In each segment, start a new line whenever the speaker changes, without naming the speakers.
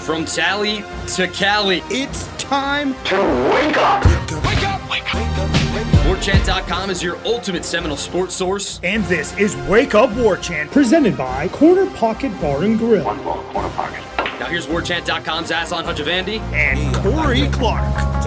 From Tally to Cali,
It's time
to wake up.
Wake up! Wake up!
WarChant.com is your ultimate Seminole sports source.
And this is Wake Up War Chant, presented by Corner Pocket Bar and Grill.
One ball, corner pocket.
Now here's WarChant.com's Aslan Hajavandi.
And Corey Clark.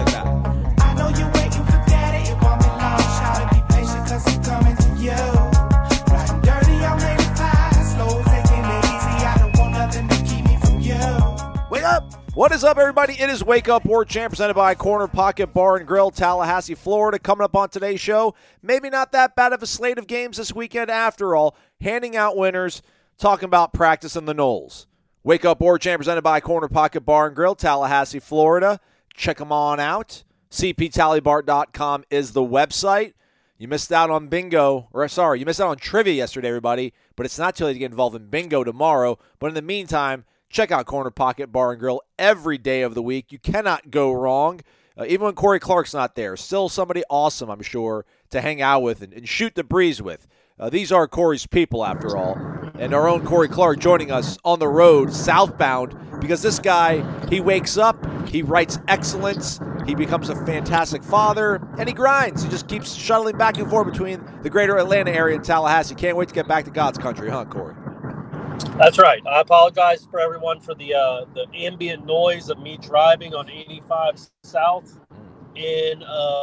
I know you're waiting for daddy. It won't be long. Shout it, be patient, cause I'm coming to you. Riding dirty, I'm ready fast. Slow, taking it easy. I don't want nothing to keep me from you.
Wake up! What is up, everybody? It is Wake Up War Chant, presented by Corner Pocket Bar and Grill, Tallahassee, Florida. Coming up on today's show, maybe not that bad of a slate of games this weekend after all. Handing out winners, talking about practice in the Knolls. Wake Up War Chant, presented by Corner Pocket Bar and Grill, Tallahassee, Florida. Check them on out. CPTallyBart.com is the website. You missed out on bingo, you missed out on trivia yesterday, everybody, but it's not too late to get involved in bingo tomorrow. But in the meantime, check out Corner Pocket Bar and Grill every day of the week. You cannot go wrong. Even when Corey Clark's not there, still somebody awesome, I'm sure, to hang out with and shoot the breeze with. These are Corey's people, after all. And our own Corey Clark joining us on the road, southbound, because this guy, he wakes up, he writes excellence, he becomes a fantastic father, and he grinds. He just keeps shuttling back and forth between the greater Atlanta area and Tallahassee. Can't wait to get back to God's country, huh, Corey?
That's right. I apologize for everyone for the ambient noise of me driving on 85 South in,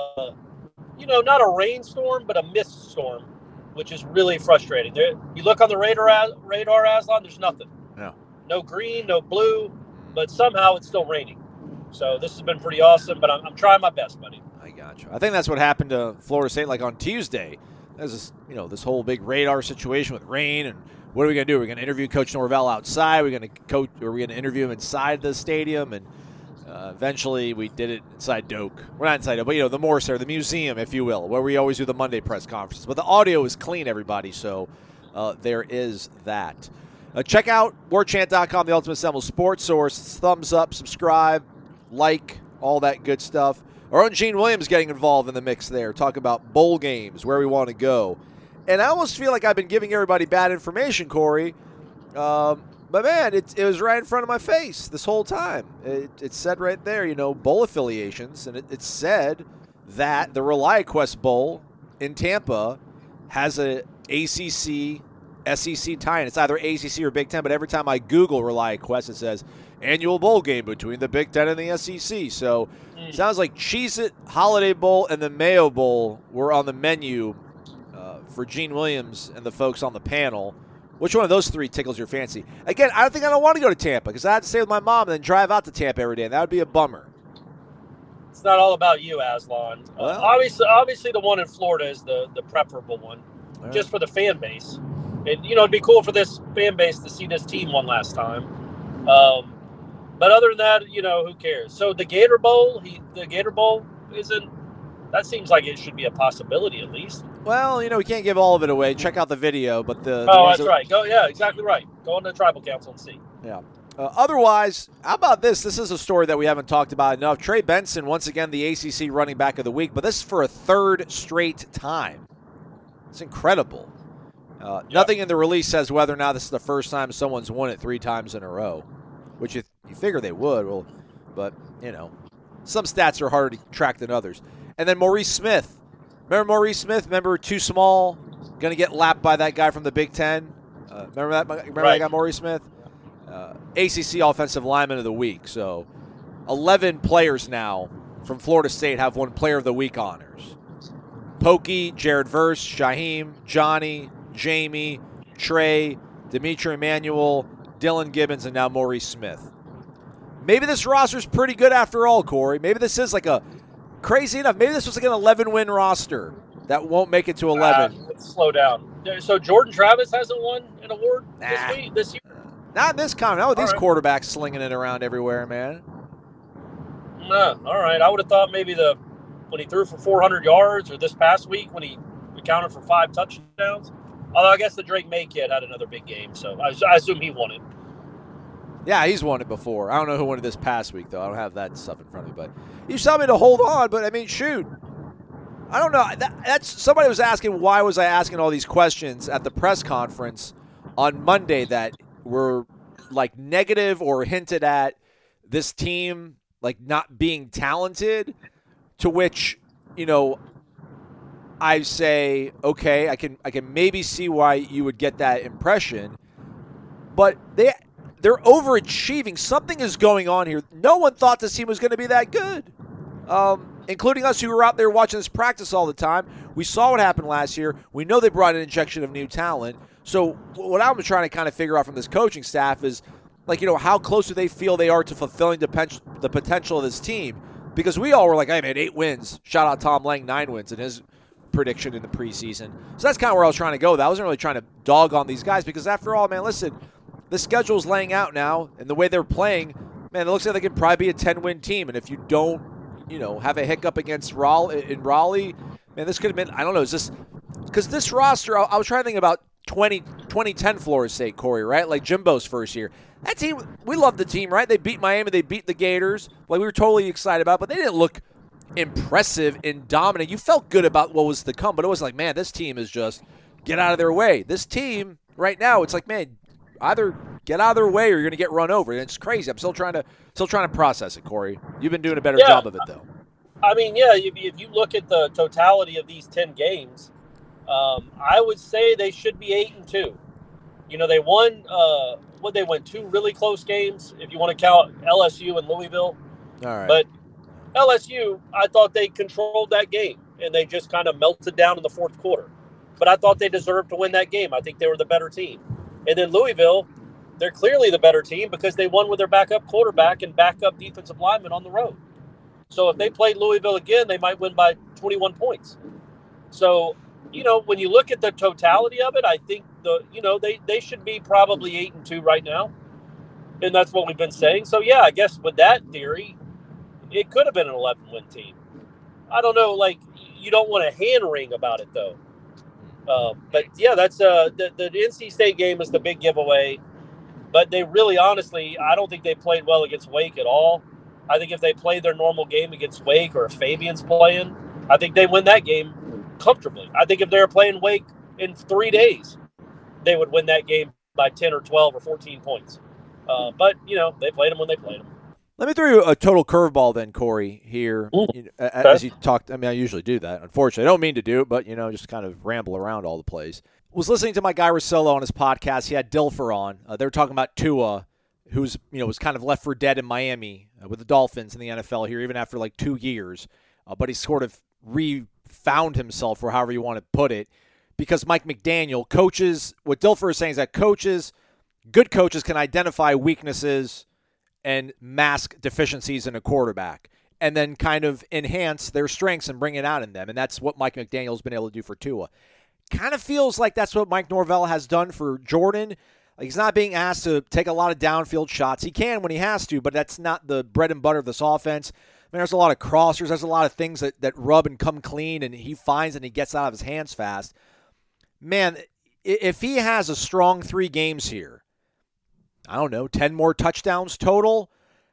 not a rainstorm, but a mist storm, which is really frustrating. You look on the radar, Aslan, there's nothing. No green, no blue, but somehow it's still raining. So this has been pretty awesome, but I'm trying my best, buddy.
I got you. I think that's what happened to Florida State, like on Tuesday. There's this whole big radar situation with rain, and what are we going to do? We're going to interview Coach Norvell outside. We're going to interview him inside the stadium, and eventually we did it inside Doak. We're not inside Doak, but the Morse Center, the museum, if you will, where we always do the Monday press conferences. But the audio is clean, everybody, so there is that. Check out WarChant.com, the ultimate Seminole sports source. Thumbs up, subscribe, like, all that good stuff. Our own Gene Williams getting involved in the mix there. Talk about bowl games, where we want to go. And I almost feel like I've been giving everybody bad information, Corey. But, man, it was right in front of my face this whole time. It said right there, bowl affiliations. And it said that the ReliaQuest Bowl in Tampa has a ACC, SEC tie-in. It's either ACC or Big Ten, but every time I Google ReliaQuest, it says annual bowl game between the Big Ten and the SEC. So it sounds like Cheez-It, Holiday Bowl, and the Mayo Bowl were on the menu for Gene Williams and the folks on the panel. Which one of those three tickles your fancy? Again, I don't want to go to Tampa because I have to stay with my mom and then drive out to Tampa every day, and that would be a bummer.
It's not all about you, Aslan.
Well,
obviously the one in Florida is the preferable one, just for the fan base. And, it'd be cool for this fan base to see this team one last time. But other than that, who cares? So the Gator Bowl that seems like it should be a possibility at least.
Well, we can't give all of it away. Check out the video, but
that's right. Exactly right. Go on the Tribal Council and see.
Yeah. Otherwise, how about this? This is a story that we haven't talked about enough. Trey Benson, once again, the ACC running back of the week, but this is for a third straight time. It's incredible. Nothing in the release says whether or not this is the first time someone's won it 3 times in a row, which you figure they would. Well, but, some stats are harder to track than others. And then Maurice Smith. Remember Maurice Smith? Remember too small, going to get lapped by that guy from the Big Ten? Remember that guy, Maurice Smith? ACC Offensive Lineman of the Week. So 11 players now from Florida State have won Player of the Week honors. Pokey, Jared Verse, Shaheem, Johnny, Jamie, Trey, Dimitri Emmanuel, Dylan Gibbons, and now Maurice Smith. Maybe this roster's pretty good after all, Corey. Maybe this is crazy enough. Maybe this was like an 11-win roster that won't make it to 11.
Let's slow down. So Jordan Travis hasn't won an award this year?
Not in this kind. Not with these quarterbacks slinging it around everywhere, man.
All right. I would have thought maybe when he threw for 400 yards or this past week when he accounted for 5 touchdowns. Although I guess the Drake May kid had another big game, so I assume he won it.
Yeah, he's won it before. I don't know who won it this past week, though. I don't have that stuff in front of me. But you tell me to hold on, but, shoot. I don't know. That's somebody was asking why was I asking all these questions at the press conference on Monday that were, negative or hinted at this team like not being talented, to which, I say, okay, I can maybe see why you would get that impression, but they're overachieving. Something is going on here. No one thought this team was going to be that good, including us who were out there watching this practice all the time. We saw what happened last year. We know they brought an injection of new talent. So what I'm trying to kind of figure out from this coaching staff is, how close do they feel they are to fulfilling the potential of this team? Because we all were like, hey, man, 8 wins. Shout out Tom Lang, 9 wins in his prediction in the preseason. So that's kind of where I was trying to go. I wasn't really trying to dog on these guys because, after all, man, listen, the schedule's laying out now, and the way they're playing, man, it looks like they could probably be a 10-win team. And if you don't, have a hiccup against Raleigh, man, this could have been, I don't know, is this – because this roster, I was trying to think about 2010 Florida State, Corey, right? Like Jimbo's first year. That team, we love the team, right? They beat Miami. They beat the Gators. Like, we were totally excited about it, but they didn't look – impressive and dominant. You felt good about what was to come, but it was like, man, this team is just get out of their way. This team right now, it's like, man, either get out of their way or you're going to get run over. And it's crazy. I'm still trying to process it, Corey. You've been doing a better job of it, though. I mean,
yeah, if you look at the totality of these 10 games, I would say they should be 8-2. They won. They won 2 really close games, if you want to count LSU and Louisville.
All right,
but LSU, I thought they controlled that game, and they just kind of melted down in the fourth quarter. But I thought they deserved to win that game. I think they were the better team. And then Louisville, they're clearly the better team because they won with their backup quarterback and backup defensive lineman on the road. So if they played Louisville again, they might win by 21 points. So, when you look at the totality of it, I think they should be probably 8-2 right now. And that's what we've been saying. So, yeah, I guess with that theory, it could have been an 11-win team. I don't know. Like, you don't want a hand wring about it, though. But, yeah, that's the NC State game is the big giveaway. But they really, honestly, I don't think they played well against Wake at all. I think if they played their normal game against Wake or if Fabian's playing, I think they win that game comfortably. I think if they were playing Wake in 3 days, they would win that game by 10 or 12 or 14 points. But, they played them when they played them.
Let me throw you a total curveball then, Corey, here. As you talked, I mean, I usually do that. Unfortunately, I don't mean to do it, but, just kind of ramble around all the plays. Was listening to my guy Russillo on his podcast. He had Dilfer on. They were talking about Tua, who's, was kind of left for dead in Miami with the Dolphins in the NFL here, even after like 2 years. But he sort of refound himself, or however you want to put it, because Mike McDaniel, coaches, what Dilfer is saying is that good coaches can identify weaknesses and mask deficiencies in a quarterback and then kind of enhance their strengths and bring it out in them. And that's what Mike McDaniel's been able to do for Tua. Kind of feels like that's what Mike Norvell has done for Jordan. Like, he's not being asked to take a lot of downfield shots. He can when he has to, but that's not the bread and butter of this offense. I mean, there's a lot of crossers. There's a lot of things that rub and come clean, and he finds and he gets out of his hands fast. Man, if he has a strong 3 games here, I don't know, 10 more touchdowns total,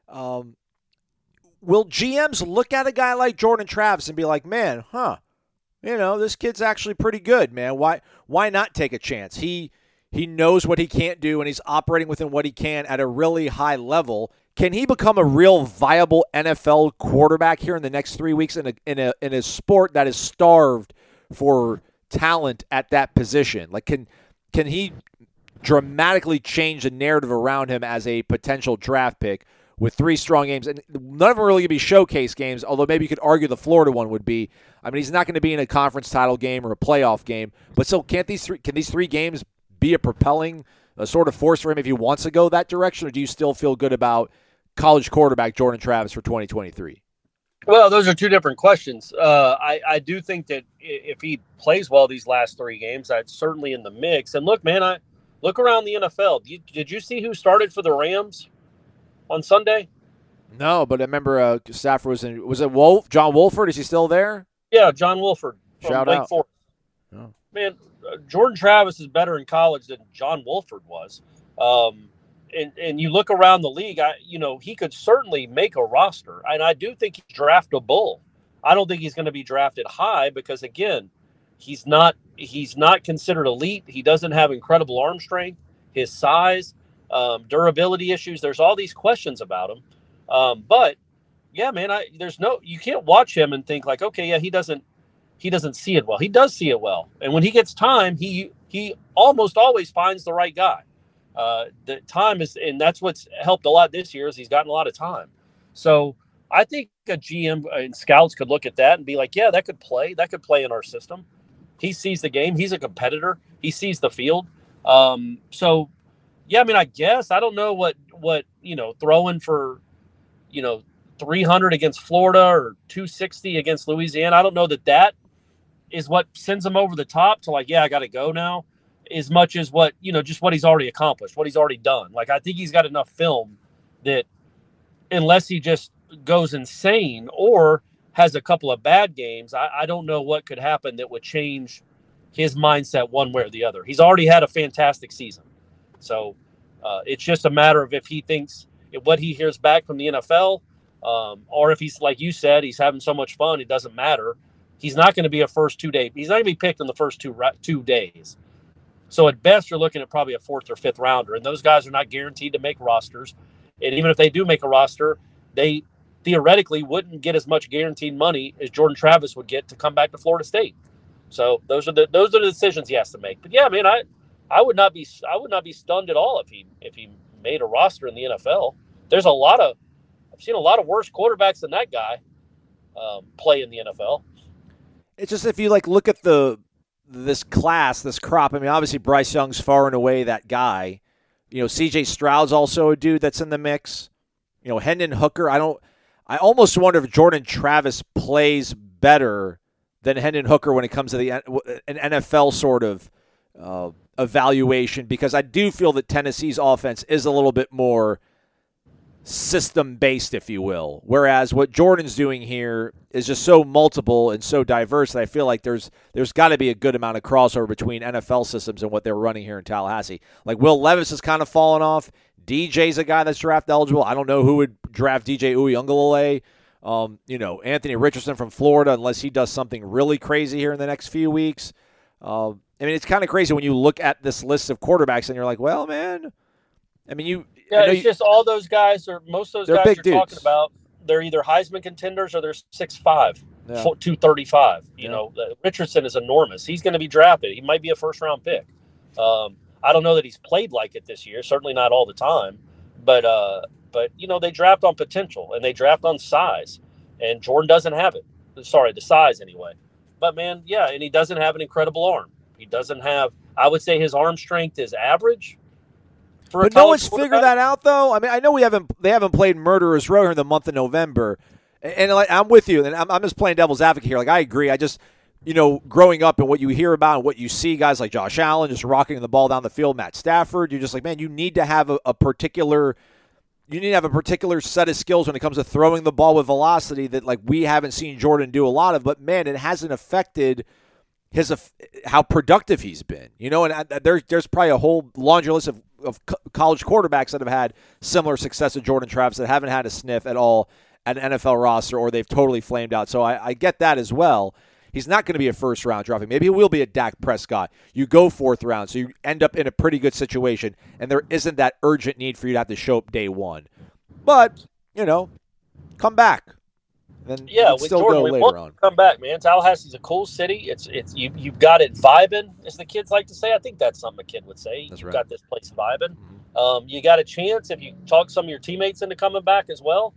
will GMs look at a guy like Jordan Travis and be like, man, this kid's actually pretty good, man. Why not take a chance? He knows what he can't do, and he's operating within what he can at a really high level. Can he become a real viable NFL quarterback here in the next 3 weeks in a sport that is starved for talent at that position? Like, can he dramatically change the narrative around him as a potential draft pick with 3 strong games? And none of them are really going to be showcase games, although maybe you could argue the Florida one would be. I mean, he's not going to be in a conference title game or a playoff game, but still, can these 3 games be a propelling sort of force for him if he wants to go that direction, or do you still feel good about college quarterback Jordan Travis for 2023?
Well, those are 2 different questions. I do think that if he plays well these last 3 games, that's certainly in the mix. And look, man, look around the NFL. Did you see who started for the Rams on Sunday?
No, but I remember Stafford was it John Wolford? Is he still there?
Yeah, John Wolford from
Shout
Wake
out.
Forest.
Oh.
Man, Jordan Travis is better in college than John Wolford was. And you look around the league, he could certainly make a roster. And I do think he's draftable. I don't think he's going to be drafted high because, again, he's not considered elite. He doesn't have incredible arm strength, his size, durability issues. There's all these questions about him. But yeah, man, you can't watch him and think like, okay, yeah, he doesn't see it well. He does see it well, and when he gets time, he almost always finds the right guy. The time is, and that's what's helped a lot this year is he's gotten a lot of time. So I think a GM and scouts could look at that and be like, yeah, that could play in our system. He sees the game. He's a competitor. He sees the field. So yeah, I mean, I guess I don't know what throwing for 300 against Florida or 260 against Louisiana. I don't know that is what sends him over the top to like, yeah, I got to go now, as much as what, just what he's already accomplished, what he's already done. Like, I think he's got enough film that unless he just goes insane or has a couple of bad games, I don't know what could happen that would change his mindset one way or the other. He's already had a fantastic season. So it's just a matter of if he thinks what he hears back from the NFL, or if he's, like you said, he's having so much fun, it doesn't matter. He's not going to be he's not going to be picked in the first 2 days. So at best, you're looking at probably a 4th or 5th rounder, and those guys are not guaranteed to make rosters. And even if they do make a roster, they theoretically wouldn't get as much guaranteed money as Jordan Travis would get to come back to Florida State. So those are the decisions he has to make. But yeah, man, I would not be stunned at all if he made a roster in the NFL. I've seen a lot of worse quarterbacks than that guy play in the NFL.
It's just if you look at this class, this crop. I mean, obviously Bryce Young's far and away that guy. C.J. Stroud's also a dude that's in the mix. Hendon Hooker. I almost wonder if Jordan Travis plays better than Hendon Hooker when it comes to an NFL sort of evaluation, because I do feel that Tennessee's offense is a little bit more system-based, if you will, whereas what Jordan's doing here is just so multiple and so diverse that I feel like there's got to be a good amount of crossover between NFL systems and what they're running here in Tallahassee. Like Will Levis has kind of fallen off. DJ's a guy that's draft eligible. I don't know who would draft DJ Uiagalelei. Anthony Richardson from Florida, unless he does something really crazy here in the next few weeks. I mean, it's kind of crazy when you look at this list of quarterbacks and you're like, well, man, I mean,
it's just all those guys, or most of those guys you're
dudes.
talking about, they're either Heisman contenders or they're 6'5", 235. Richardson is enormous. He's going to be drafted. He might be a first-round pick. I don't know that he's played like it this year. Certainly not all the time. But they draft on potential and they draft on size. And Jordan doesn't have it. Sorry, the size anyway. But, man, yeah, and he doesn't have an incredible arm. He doesn't have – I would say his arm strength is average.
But no one's figured that out, though. I mean, I know they haven't played Murderer's Row here in the month of November, and I'm with you. And I'm just playing devil's advocate here. Like, I agree. I just, growing up and what you hear about and what you see, guys like Josh Allen just rocking the ball down the field, Matt Stafford, you're just like, man, you need to have a particular set of skills when it comes to throwing the ball with velocity that we haven't seen Jordan do a lot of. But man, it hasn't affected how productive he's been. And there's probably a whole laundry list of college quarterbacks that have had similar success to Jordan Travis that haven't had a sniff at all at an NFL roster, or they've totally flamed out. So I get that as well. He's not going to be a first-round draft pick. Maybe he will be a Dak Prescott. You go 4th round, so you end up in a pretty good situation, and there isn't that urgent need for you to have to show up day one. But, come back. Then
with
still
Jordan,
go
we
later on.
Come back, man. Tallahassee's a cool city. You've got it vibing, as the kids like to say. I think that's something a kid would say.
That's
You've
right.
got this place vibing. You got a chance, if you talk some of your teammates into coming back as well,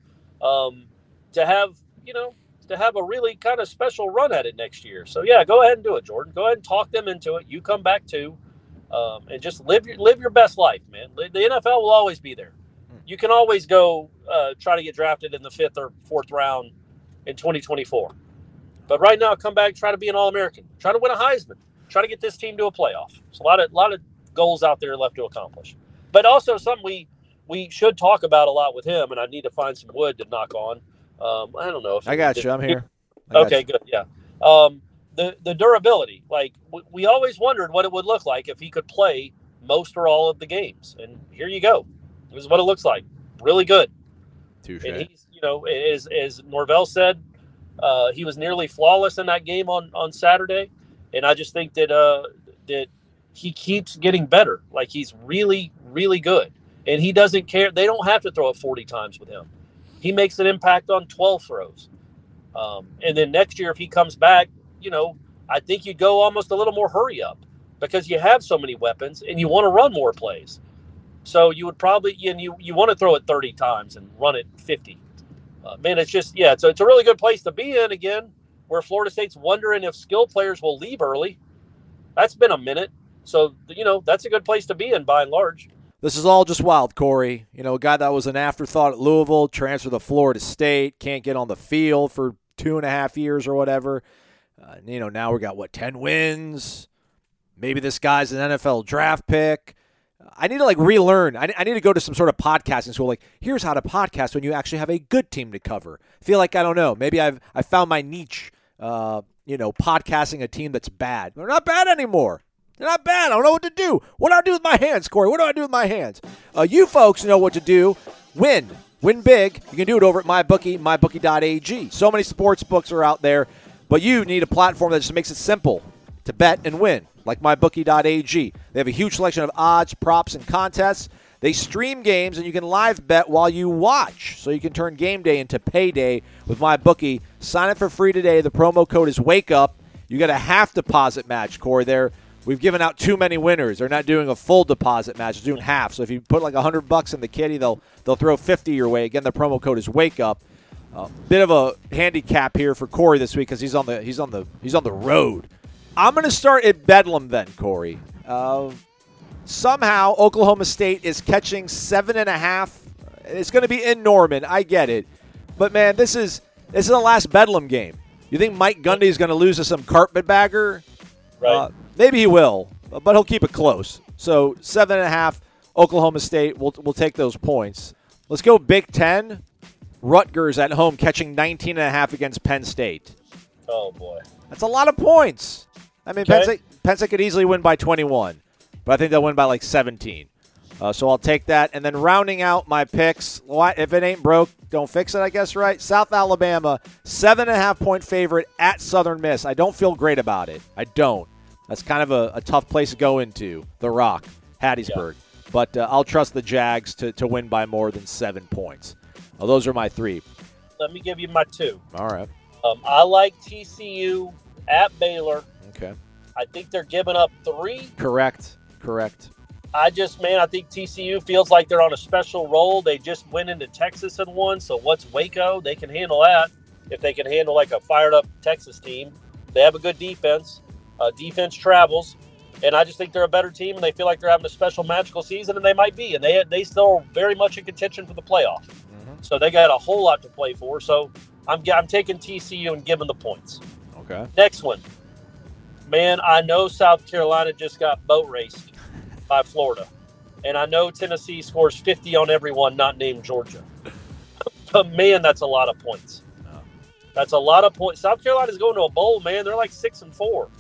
to have a really kind of special run at it next year. So yeah, go ahead and do it, Jordan. Go ahead and talk them into it. You come back too, and just live your best life, man. The NFL will always be there. You can always go try to get drafted in the 5th or 4th round in 2024. But right now, come back, try to be an All-American, try to win a Heisman, try to get this team to a playoff. There's a lot of goals out there left to accomplish. But also something we should talk about a lot with him, and I need to find some wood to knock on. I don't know if
I got you. I'm here.
Okay, good. Yeah. The durability. We always wondered what it would look like if he could play most or all of the games, and here you go. This is what it looks like. Really good.
Touché.
And he's, as Norvell said, he was nearly flawless in that game on Saturday, and I just think that he keeps getting better. He's really, really good, and he doesn't care. They don't have to throw it 40 times with him. he makes an impact on 12 throws. And then next year, if he comes back, I think you go almost a little more hurry up because you have so many weapons and you want to run more plays. So you would probably, you want to throw it 30 times and run it 50. Man, it's just, it's a really good place to be in again, where Florida State's wondering if skill players will leave early. That's been a minute. So, that's a good place to be in by and large.
This is all just wild, Corey. A guy that was an afterthought at Louisville, transferred to Florida State, can't get on the field for 2.5 years or whatever. Now we got, 10 wins? Maybe this guy's an NFL draft pick. I need to, relearn. I need to go to some sort of podcasting school. Here's how to podcast when you actually have a good team to cover. I feel like, I don't know, maybe I found my niche, podcasting a team that's bad. They're not bad anymore. They're not bad. I don't know what to do. What do I do with my hands, Corey? What do I do with my hands? You folks know what to do. Win. Win big. You can do it over at MyBookie, mybookie.ag. So many sports books are out there, but you need a platform that just makes it simple to bet and win, like mybookie.ag. They have a huge selection of odds, props, and contests. They stream games, and you can live bet while you watch, so you can turn game day into payday with MyBookie. Sign up for free today. The promo code is WAKEUP. You got a half deposit match, Corey. We've given out too many winners. They're not doing a full deposit match. They're doing half. So if you put $100 in the kitty, they'll throw 50 your way. Again, the promo code is WakeUp. Bit of a handicap here for Corey this week because he's on the road. I'm going to start at Bedlam then, Corey. Somehow Oklahoma State is catching 7.5. It's going to be in Norman. I get it, but man, this is the last Bedlam game. You think Mike Gundy is going to lose to some carpetbagger?
Right.
Maybe he will, but he'll keep it close. So 7.5, Oklahoma State will take those points. Let's go Big Ten. Rutgers at home catching 19.5 against Penn State.
Oh, boy.
That's a lot of points. I mean,
Okay.
Penn State could easily win by 21, but I think they'll win by 17. So I'll take that. And then rounding out my picks, if it ain't broke, don't fix it, I guess, right? South Alabama, 7.5-point favorite at Southern Miss. I don't feel great about it. I don't. That's kind of a tough place to go into, The Rock, Hattiesburg. Yeah. But I'll trust the Jags to win by more than 7 points. Well, those are my 3.
Let me give you my 2.
All right.
I like TCU at Baylor.
Okay.
I think they're giving up 3.
Correct.
I think TCU feels like they're on a special roll. They just went into Texas and won, so what's Waco? They can handle that if they can handle a fired-up Texas team. They have a good defense. Defense travels, and I just think they're a better team, and they feel like they're having a special magical season, and they might be, and they still are very much in contention for the playoff. Mm-hmm. So they got a whole lot to play for. So I'm taking TCU and giving the points.
Okay.
Next one. Man, I know South Carolina just got boat raced by Florida, and I know Tennessee scores 50 on everyone not named Georgia. But, man, that's a lot of points. That's a lot of points. South Carolina's going to a bowl, man. They're 6-4.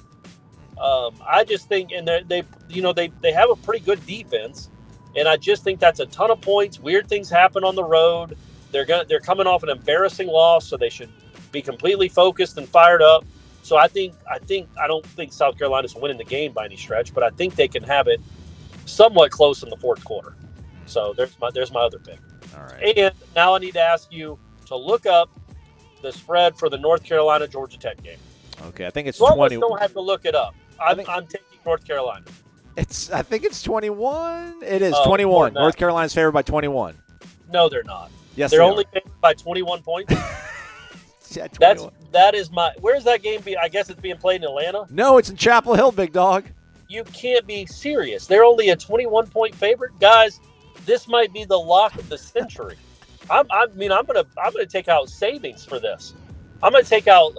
I just think, and they have a pretty good defense, and I just think that's a ton of points. Weird things happen on the road. They're coming off an embarrassing loss, so they should be completely focused and fired up. So I don't think South Carolina's winning the game by any stretch, but I think they can have it somewhat close in the fourth quarter. So there's my other pick.
All right.
And now I need to ask you to look up the spread for the North Carolina-Georgia Tech game.
Okay, I think it's
20.
20.
Don't have to look it up. I'm taking North Carolina.
I think it's 21. It is
Oh,
21.
more
North Carolina's favored by 21.
No, they're not.
Yes,
they're
they
only
are.
favored by 21 points.
Yeah, 21.
That is my. Where's that game? I guess it's being played in Atlanta.
No, it's in Chapel Hill, big dog.
You can't be serious. They're only a 21-point favorite, guys. This might be the lock of the century. I'm gonna take out savings for this. I'm gonna take out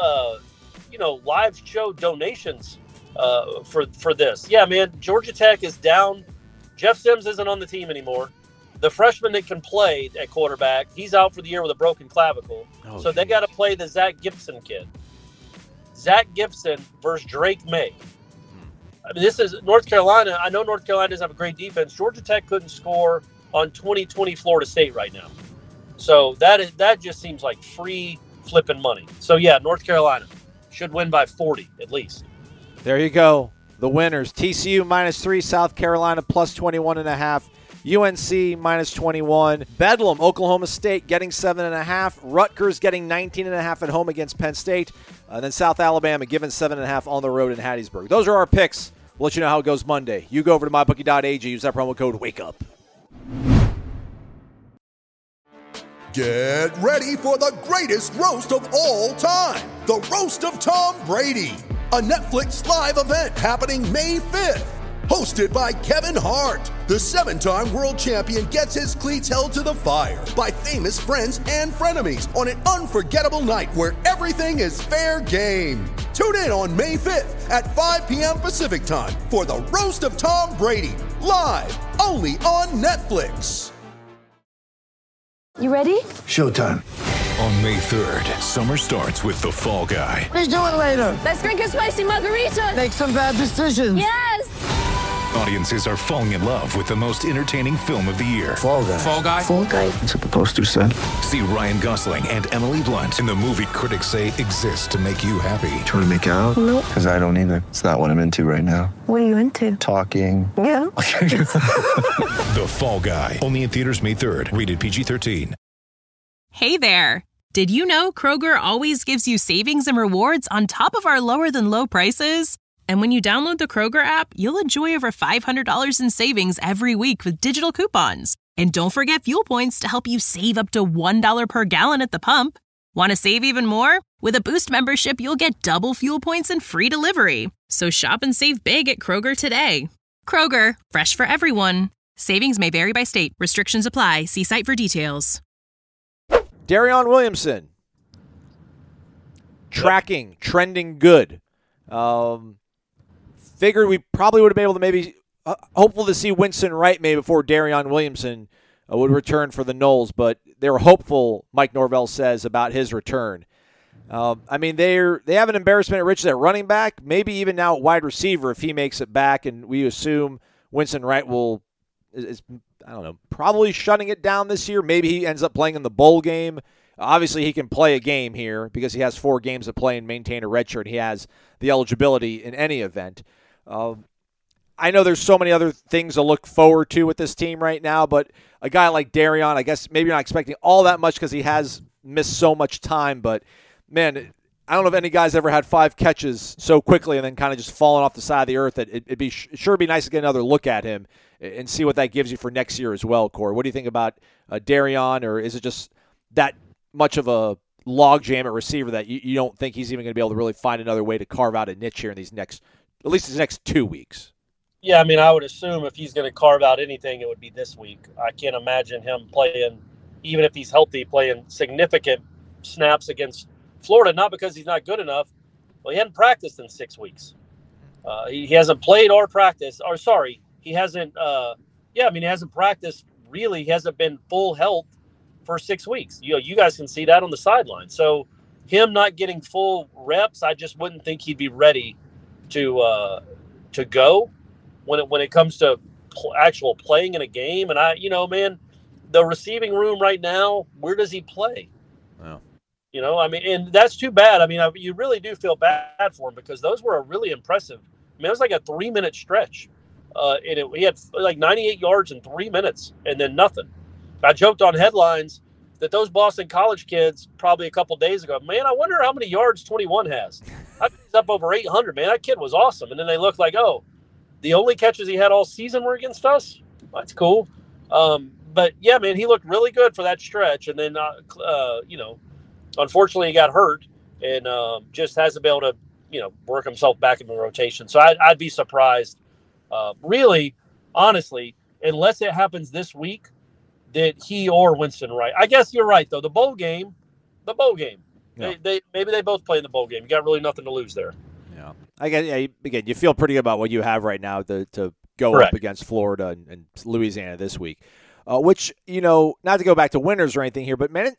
live show donations for this. Yeah, man. Georgia Tech is down. Jeff Sims isn't on the team anymore. The freshman that can play at quarterback, he's out for the year with a broken clavicle. So they got to play the Zach Gibson kid. Zach Gibson versus Drake May. I mean, this is North Carolina. I know North Carolina doesn't have a great defense. Georgia Tech couldn't score on 2020 Florida State right now. So that just seems like free flipping money. So, yeah, North Carolina should win by 40 at least.
There you go. The winners. TCU -3, South Carolina +21.5, UNC minus 21. Bedlam, Oklahoma State getting 7.5. Rutgers getting 19.5 at home against Penn State. Then South Alabama giving 7.5 on the road in Hattiesburg. Those are our picks. We'll let you know how it goes Monday. You go over to mybookie.ag. Use that promo code WAKEUP.
Get ready for the greatest roast of all time. The Roast of Tom Brady. A Netflix live event happening May 5th. Hosted by Kevin Hart. The 7-time world champion gets his cleats held to the fire by famous friends and frenemies on an unforgettable night where everything is fair game. Tune in on May 5th at 5 p.m. Pacific time for the Roast of Tom Brady. Live only on Netflix.
You ready?
Showtime.
On May 3rd, summer starts with The Fall Guy.
Let's do it later.
Let's drink a spicy margarita.
Make some bad decisions.
Yes.
Audiences are falling in love with the most entertaining film of the year.
Fall Guy.
Fall Guy.
Fall Guy. That's what the poster said.
See Ryan Gosling and Emily Blunt in the movie critics say exists to make you happy.
Trying to make it out?
Nope.
Because I don't either. It's not what I'm into right now.
What are you into?
Talking.
Yeah.
The Fall Guy. Only in theaters May 3rd. Rated PG-13.
Hey there. Did you know Kroger always gives you savings and rewards on top of our lower than low prices? And when you download the Kroger app, you'll enjoy over $500 in savings every week with digital coupons. And don't forget fuel points to help you save up to $1 per gallon at the pump. Want to save even more? With a Boost membership, you'll get double fuel points and free delivery. So shop and save big at Kroger today. Kroger, fresh for everyone. Savings may vary by state. Restrictions apply. See site for details.
Darion Williamson. Trending good. Figured we probably would have been able to maybe, hopeful to see Winston Wright maybe before Darion Williamson would return for the Noles, but they were hopeful, Mike Norvell says, about his return. I mean, they have an embarrassment at Richards at running back, maybe even now at wide receiver if he makes it back, and we assume Winston Wright is I don't know, probably shutting it down this year. Maybe he ends up playing in the bowl game. Obviously, he can play a game here because he has 4 games to play and maintain a redshirt. He has the eligibility in any event. I know there's so many other things to look forward to with this team right now, but a guy like Darion, I guess maybe you're not expecting all that much because he has missed so much time. But, man, I don't know if any guy's ever had 5 catches so quickly and then kind of just fallen off the side of the earth. That it'd be sure be nice to get another look at him and see what that gives you for next year as well, Corey. What do you think about Darion, or is it just that much of a logjam at receiver that you don't think he's even going to be able to really find another way to carve out a niche here in these next 2 weeks?
Yeah, I mean, I would assume if he's going to carve out anything, it would be this week. I can't imagine him playing, even if he's healthy, playing significant snaps against Florida, not because he's not good enough. Well, he hadn't practiced in 6 weeks. He hasn't played or practiced. Or, sorry, he hasn't he hasn't practiced really. He hasn't been full health for 6 weeks. You guys can see that on the sideline. So him not getting full reps, I just wouldn't think he'd be ready to go when it comes to actual playing in a game. And man, the receiving room right now, where does he play?
Wow.
I mean, and that's too bad. I mean, you really do feel bad for him because those were a really impressive. I mean, it was like a 3-minute stretch. He had like 98 yards in 3 minutes and then nothing. I joked on headlines that those Boston College kids probably a couple days ago, man, I wonder how many yards 21 has. He's up over 800, man. That kid was awesome. And then they looked like, the only catches he had all season were against us. That's cool. But, yeah, man, he looked really good for that stretch. And then, unfortunately he got hurt and just hasn't been able to, work himself back in the rotation. So I'd be surprised, really, honestly, unless it happens this week, that he or Winston Wright. I guess you're right, though. The bowl game. Yeah. Maybe they both play in the bowl game. You got really nothing to lose there.
Yeah. Again, you feel pretty good about what you have right now to go
Correct.
up against Florida and Louisiana this week. Which, not to go back to winners or anything here, but, man,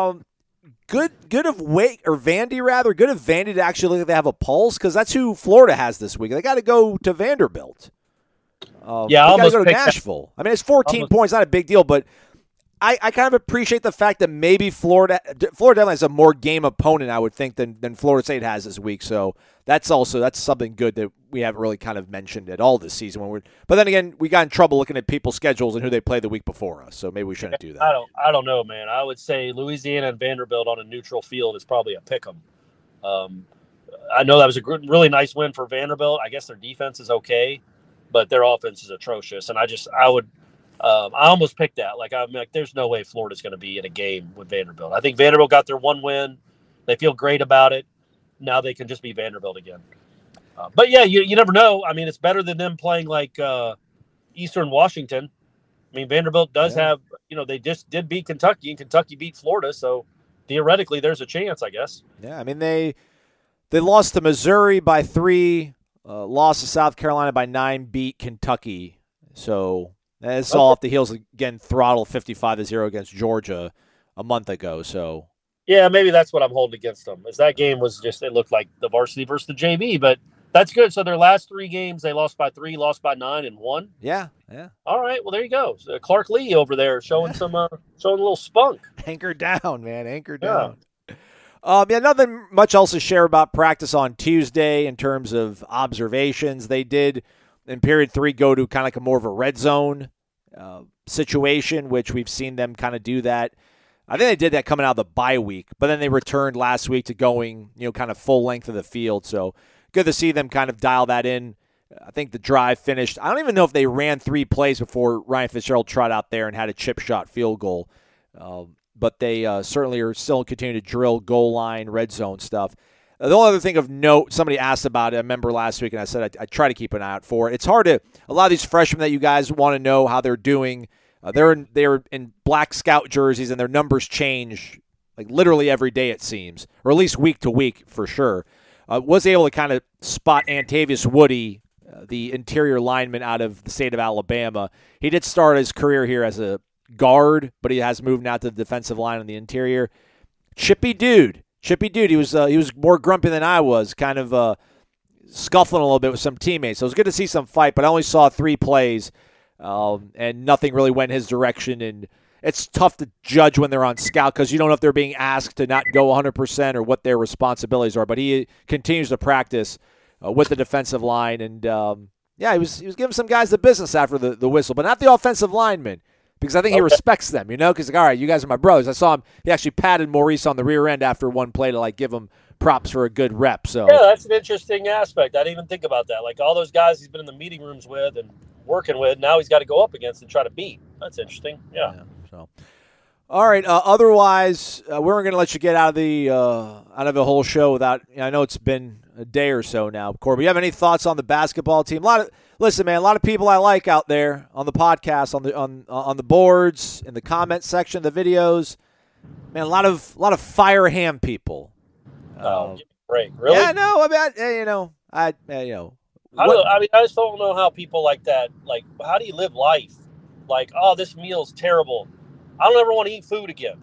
good of Wake or Vandy rather. Good of Vandy to actually look like they have a pulse because that's who Florida has this week. They got to go to Vanderbilt.
I
got to
almost
go to
picked
Nashville. I mean, it's 14 points, not a big deal, but I kind of appreciate the fact that maybe Florida definitely has a more game opponent, I would think, than Florida State has this week. So that's something good that we haven't really kind of mentioned at all this season. But then again, we got in trouble looking at people's schedules and who they play the week before us. So maybe we shouldn't do that.
I don't know, man. I would say Louisiana and Vanderbilt on a neutral field is probably a pick 'em. I know that was a really nice win for Vanderbilt. I guess their defense is okay, but their offense is atrocious. And I almost picked that. I'm like, there's no way Florida's going to be in a game with Vanderbilt. I think Vanderbilt got their one win. They feel great about it. Now they can just be Vanderbilt again. But yeah, you never know. I mean, it's better than them playing like Eastern Washington. I mean, Vanderbilt does have, they just did beat Kentucky, and Kentucky beat Florida. So theoretically, there's a chance, I guess.
Yeah, I mean, they lost to Missouri by 3, lost to South Carolina by 9, beat Kentucky. So that's all off the heels of, again, throttle 55-0 against Georgia a month ago. So
yeah, maybe that's what I'm holding against them. Is that game was just, it looked like the varsity versus the JV, but that's good. So their last 3 games, they lost by 3, lost by 9, and 1.
Yeah.
All right, well there you go. So Clark Lee over there showing showing a little spunk.
Anchor down, man. Anchor down. Yeah, nothing much else to share about practice on Tuesday in terms of observations. They did, in period 3, go to kind of like a more of a red zone situation, which we've seen them kind of do that. I think they did that coming out of the bye week, but then they returned last week to going, kind of full length of the field. So good to see them kind of dial that in. I think the drive finished. I don't even know if they ran 3 plays before Ryan Fitzgerald trot out there and had a chip shot field goal. But they certainly are still continuing to drill goal line, red zone stuff. The only other thing of note, somebody asked about it, I remember last week, and I said I try to keep an eye out for it. It's hard to, a lot of these freshmen that you guys want to know how they're doing, they're in black scout jerseys, and their numbers change like literally every day, it seems, or at least week to week for sure. Was able to kind of spot Antavius Woody, the interior lineman out of the state of Alabama. He did start his career here as a guard, but he has moved now to the defensive line on the interior. Chippy dude. He was more grumpy than I was, kind of scuffling a little bit with some teammates. So it was good to see some fight, but I only saw 3 plays, and nothing really went his direction. And it's tough to judge when they're on scout because you don't know if they're being asked to not go 100% or what their responsibilities are. But he continues to practice with the defensive line, and he was giving some guys the business after the whistle, but not the offensive linemen. Because I think he respects them, because all right, you guys are my brothers. I saw him; he actually patted Maurice on the rear end after one play to give him props for a good rep. So
yeah, that's an interesting aspect. I didn't even think about that. Like all those guys he's been in the meeting rooms with and working with, now he's got to go up against and try to beat. That's interesting. Yeah.
So, all right. Otherwise, we're going to let you get out of the whole show without. I know it's been a day or so now. Corby, you have any thoughts on the basketball team? Listen, man, a lot of people I like out there on the podcast, on the boards, in the comment section, the videos. Man, a lot of fire ham people.
Give me a break. Really?
Yeah, no. I
just don't know how people like that. Like, how do you live life? Like, oh, this meal's terrible. I don't ever want to eat food again.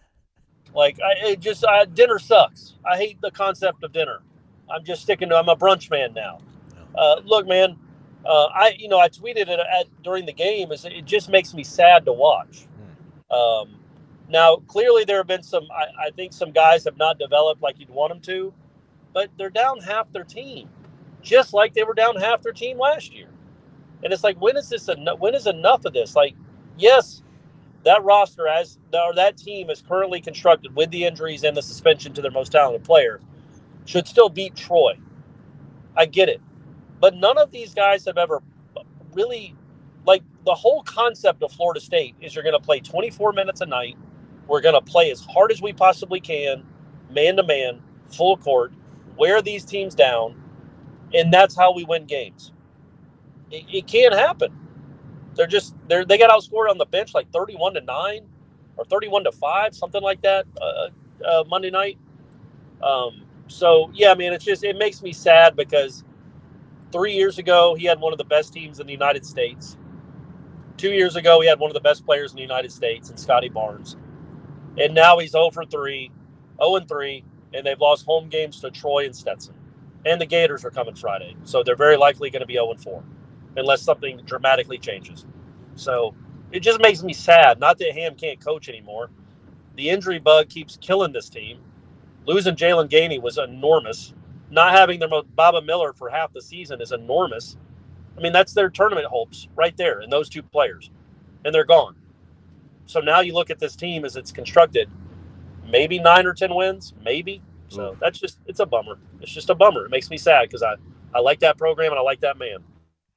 Dinner sucks. I hate the concept of dinner. I'm just sticking to. I'm a brunch man now. Look, man. I tweeted it during the game. It just makes me sad to watch. Now, clearly there have been I think some guys have not developed like you'd want them to, but they're down half their team, just like they were down half their team last year. And it's like, when is enough of this? Like, yes, that roster that team is currently constructed with the injuries and the suspension to their most talented player should still beat Troy. I get it. But none of these guys have ever really, the whole concept of Florida State is you're going to play 24 minutes a night. We're going to play as hard as we possibly can, man-to-man, full court, wear these teams down, and that's how we win games. It can't happen. They got outscored on the bench 31-9 or 31-5, something like that, Monday night. So, yeah, man, it makes me sad because 3 years ago, he had one of the best teams in the United States. 2 years ago, he had one of the best players in the United States, in Scotty Barnes. And now he's 0-3, and they've lost home games to Troy and Stetson. And the Gators are coming Friday. So they're very likely going to be 0-4, unless something dramatically changes. So, it just makes me sad. Not that Ham can't coach anymore. The injury bug keeps killing this team. Losing Jalen Gainey was enormous. Not having their Baba Miller for half the season is enormous. I mean, that's their tournament hopes right there in those two players, and they're gone. So now you look at this team as it's constructed, maybe 9 or 10 wins, maybe. So it's a bummer. It's just a bummer. It makes me sad because I like that program and I like that man.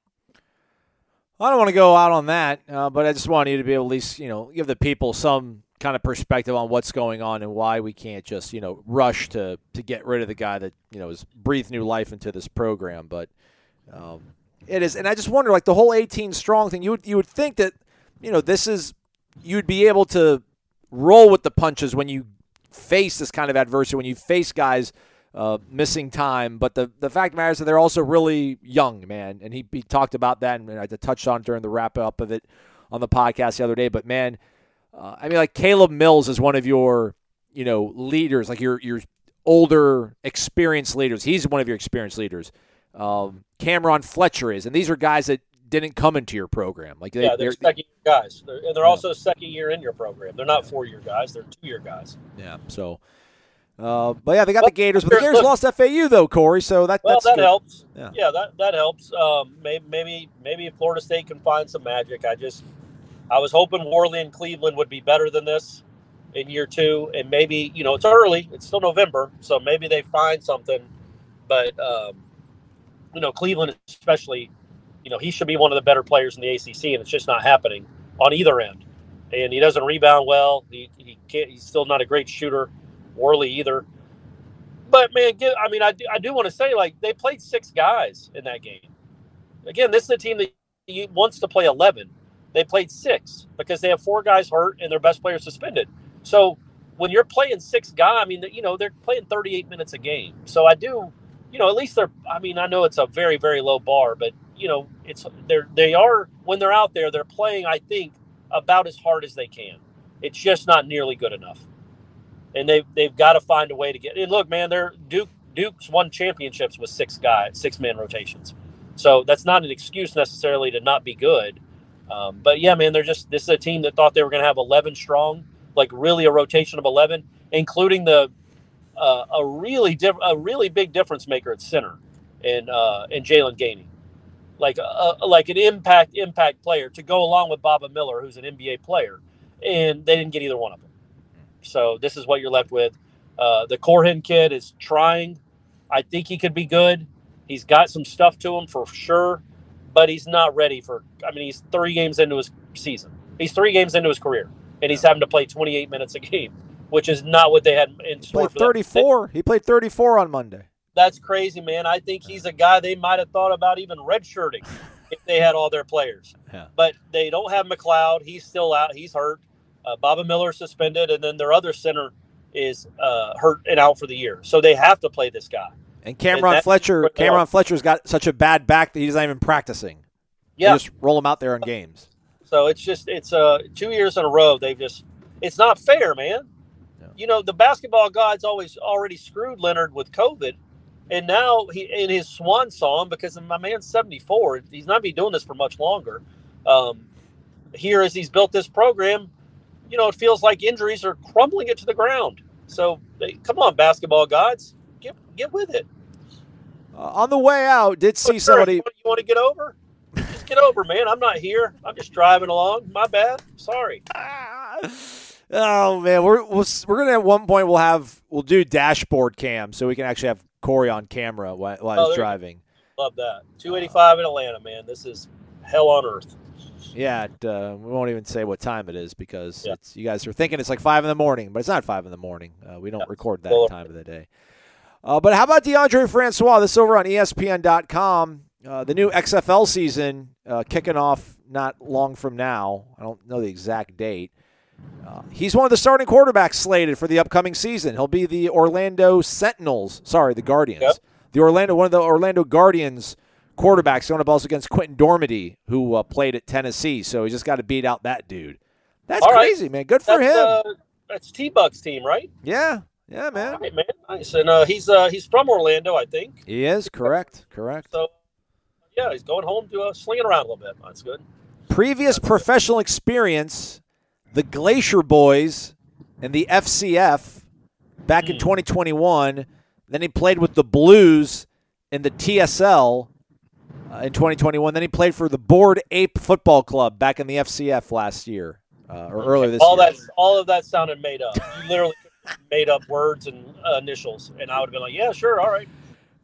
I don't want to go out on that, but I just want you to be able to at least, give the people some kind of perspective on what's going on and why we can't just, rush to get rid of the guy that, has breathed new life into this program. But it is, and I just wonder, like the whole 18 strong thing, you would think that, you'd be able to roll with the punches when you face this kind of adversity, when you face guys missing time. But the fact of the matter is that they're also really young, man. And he talked about that, and I touched on it during the wrap-up of it on the podcast the other day. But, man, like Caleb Mills is one of your, leaders, like your older, experienced leaders. He's one of your experienced leaders. Cameron Fletcher is. And these are guys that didn't come into your program.
They're second-year guys. They're also second year in your program. They're not 4-year guys. They're 2-year guys.
Yeah, so – but yeah, they got the Gators, but the Gators lost FAU though, Corey. So that good.
Helps. Yeah, that helps. Maybe Florida State can find some magic. I was hoping Worley and Cleveland would be better than this in year 2, and maybe it's early. It's still November, so maybe they find something. But Cleveland especially, he should be one of the better players in the ACC, and it's just not happening on either end. And he doesn't rebound well. He can't. He's still not a great shooter. Worley either. But, man, I do want to say, like, they played 6 guys in that game. Again, this is a team that wants to play 11. They played 6 because they have 4 guys hurt and their best player suspended. So when you're playing 6 guys, they're playing 38 minutes a game. So I do, at least I know it's a very, very low bar, but, they are, when they're out there, they're playing, I think, about as hard as they can. It's just not nearly good enough. And they've got to find a way to get. And look, man, Duke's won championships with 6-man rotations. So that's not an excuse necessarily to not be good. But yeah, man, this is a team that thought they were going to have 11 strong, like really a rotation of 11, including a really big difference maker at center, and Jalen Gainey, like an impact player to go along with Baba Miller, who's an NBA player, and they didn't get either one of them. So this is what you're left with. The Corhin kid is trying. I think he could be good. He's got some stuff to him for sure, but he's not ready he's 3 games into his season. He's 3 games into his career, and he's having to play 28 minutes a game, which is not what they had in store for
34. He played 34 on Monday.
That's crazy, man. I think he's a guy they might have thought about even redshirting if they had all their players.
Yeah.
But they don't have McLeod. He's still out. He's hurt. Baba Miller suspended, and then their other center is hurt and out for the year. So they have to play this guy.
And Cameron Fletcher's got such a bad back that he's not even practicing.
Yeah.
They just roll him out there in games.
So it's 2 years in a row. It's not fair, man. Yeah. The basketball gods already screwed Leonard with COVID, and now he in his swan song, because my man's 74. He's not be doing this for much longer. Here, as he's built this program, it feels like injuries are crumbling it to the ground. So, come on, basketball gods, get with it.
On the way out, did see somebody.
You want to get over? Just get over, man. I'm not here. I'm just driving along. My bad. Sorry.
Oh man, we're gonna at one point we'll do dashboard cam so we can actually have Corey on camera while he's driving.
Love that. 285 in Atlanta, man. This is hell on earth.
Yeah, we won't even say what time it is because you guys are thinking it's like 5 in the morning, but it's not 5 in the morning. We don't record that time of the day. But how about DeAndre Francois? This is over on ESPN.com. The new XFL season kicking off not long from now. I don't know the exact date. He's one of the starting quarterbacks slated for the upcoming season. He'll be the Orlando Sentinels. Sorry, the Guardians. Yep. One of the Orlando Guardians quarterbacks going up also against Quentin Dormady, who played at Tennessee. So he just got to beat out that dude. That's crazy, man. Good for him.
That's T-Buck's team, right?
Yeah, man.
All right, man. Nice. And he's from Orlando, I think.
He is, correct.
So, yeah, he's going home to slinging around a little bit. That's good.
previous professional experience, the Glacier Boys and the FCF back in 2021. Then he played with the Blues in the TSL in 2021. Then he played for the Board Ape Football Club back in the FCF last year or earlier this year.
All of that sounded made up. You literally made up words and initials, and I would have been like, yeah, sure, all right.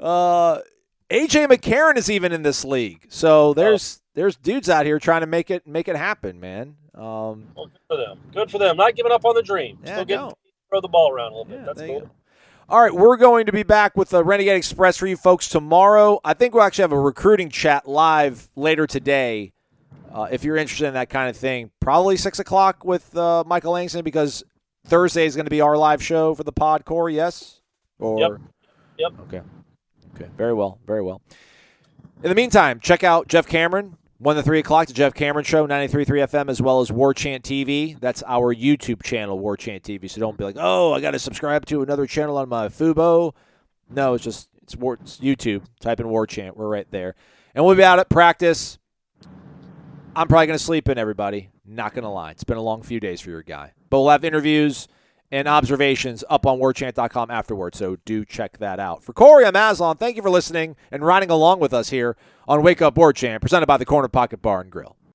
AJ McCarron is even in this league. So there's dudes out here trying to make it happen, man.
Well, good for them. Good for them. Not giving up on the dream.
Yeah,
Still getting to throw the ball around a little bit. That's cool.
All right, we're going to be back with the Renegade Express for you folks tomorrow. I think we'll actually have a recruiting chat live later today if you're interested in that kind of thing. Probably 6 o'clock with Michael Langston because Thursday is going to be our live show for the pod, Corey, yes?
Yep.
Okay. Very well. In the meantime, check out Jeff Cameron, 1 to 3 o'clock, the Jeff Cameron Show, 93.3 FM, as well as War Chant TV. That's our YouTube channel, War Chant TV. So don't be like, oh, I got to subscribe to another channel on my Fubo. No, it's YouTube. Type in War Chant. We're right there. And we'll be out at practice. I'm probably going to sleep in, everybody. Not going to lie. It's been a long few days for your guy. But we'll have interviews and observations up on warchant.com afterwards, so do check that out. For Corey, I'm Aslan. Thank you for listening and riding along with us here on Wake Up War Chant, presented by the Corner Pocket Bar and Grill.